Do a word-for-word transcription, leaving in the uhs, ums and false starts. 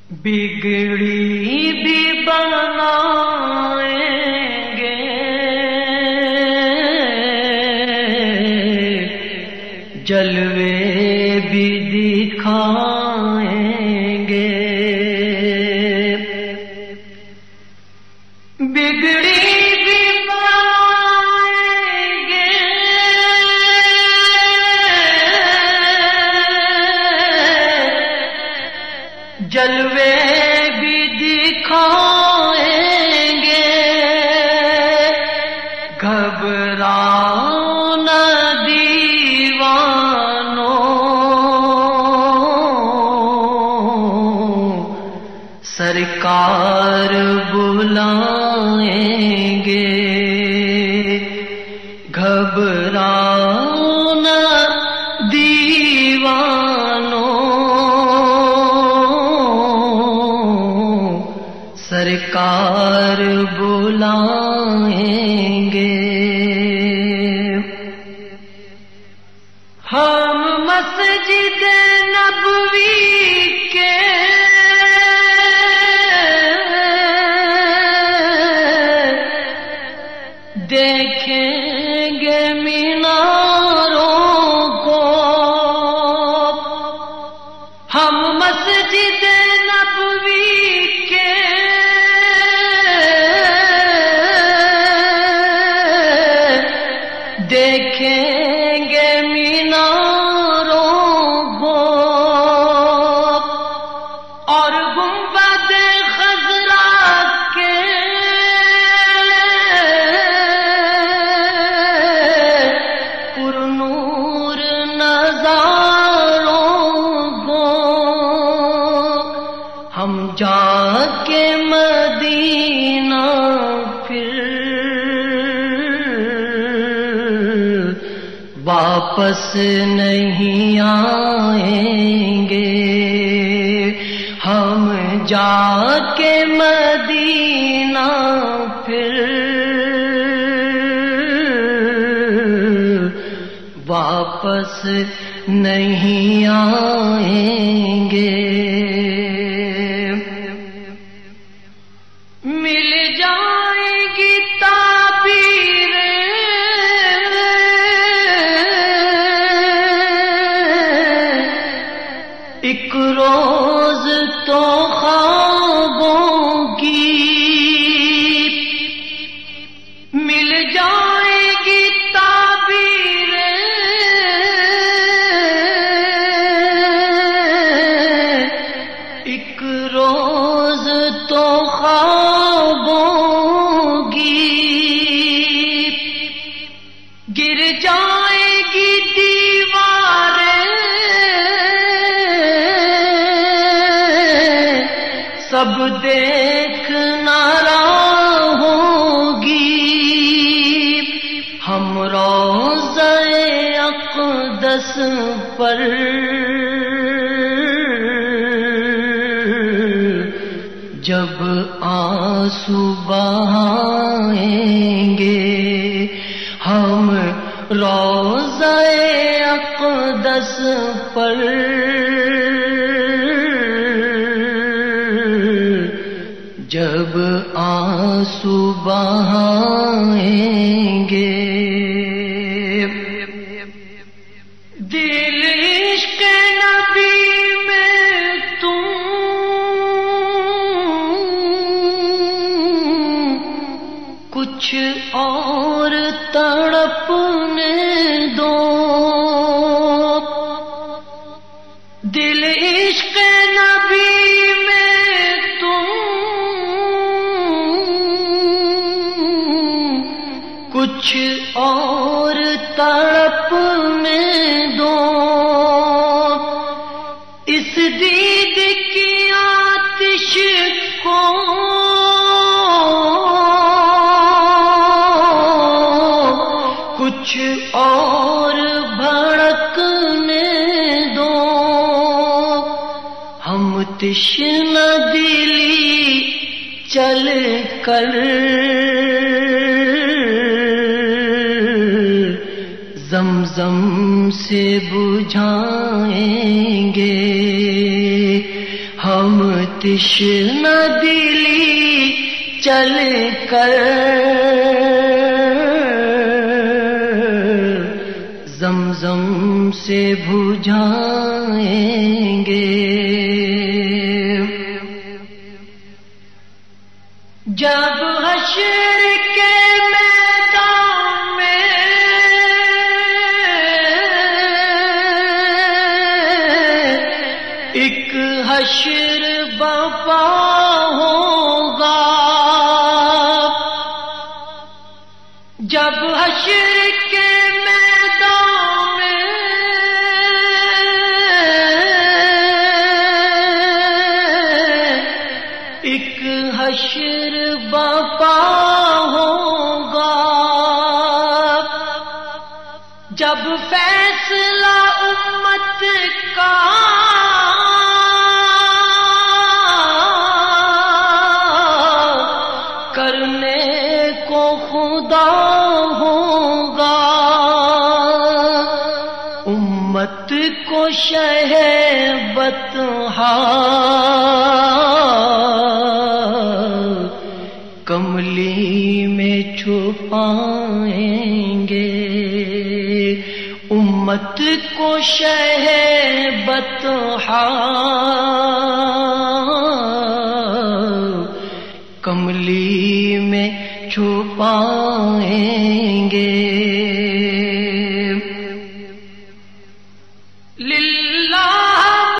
بگڑی بھی بنائیں گے جلوے بھی دکھائیں گے، بگڑی بھی بنائیں گے جلوے بھی دکھائیں گے، گھبراؤ نہ دیوانوں سرکار بلائیں گے، گھبراؤ نہ دیوانوں سرکار بلائیں گے۔ ہم مسجد نبوی کے دیکھیں گے میناروں کو، ہم مسجد نبوی کے دیکھیں گے میناروں کو، اور گنبد خضرا کے پرنور نظاروں کو، ہم جا کے مدینہ پھر واپس نہیں آئیں گے، ہم جا کے مدینہ پھر واپس نہیں آئیں گے۔ مل جائے گی تعبیریں ایک روز تو خوابوں کی، مل جائے گی تعبیریں ایک روز تو خوابوں کی، گر جائے گی دیواریں سب دیکھنا ہوگی، ہم روضہ اقدس پر جب آنسو بہائیں گے، ہم روضہ اقدس پر جب آنسو بہائیں گے۔ دل عشق نبی میں تم کچھ اور تڑپنے دو، دل عشق نبی میں تم کچھ اور تڑپنے دو، اس دید کی آتش کو کچھ اور بھڑکنے دو، ہم تشنہ دلی چل کر زمزم سے بجھائیں گے، ہم تشنہ دلی چل کر زمزم سے بجھائیں گے. جب حشر کے میدان میں ایک حشر برپا ہوگا، جب حشر کے میدان میں ایک حشر برپا ہوگا، جب فیصلہ امت کا کرنے کو خدا ہوگا، امت کو شہ بطحا کملی میں چھپائیں گے، امت کو شہ بطحا کملی میں چھپائیں گے.